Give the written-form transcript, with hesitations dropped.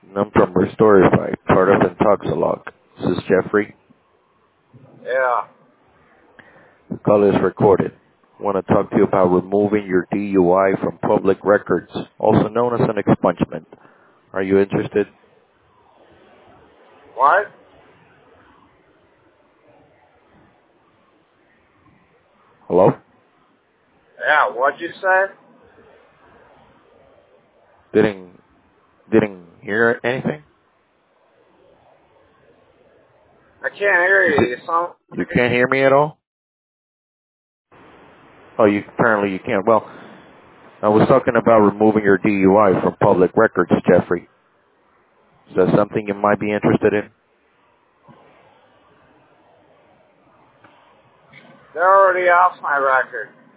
I'm from Restorify, part of Intoxilog. This is Jeffrey. Yeah. The call is recorded. I want to talk to you about removing your DUI from public records, also known as an expungement. Are you interested? What? Hello? Yeah, what'd you say? Didn't hear anything? I can't hear you. You can't hear me at all? Oh, apparently you can't. Well, I was talking about removing your DUI from public records, Jeffrey. Is that something you might be interested in? They're already off my record.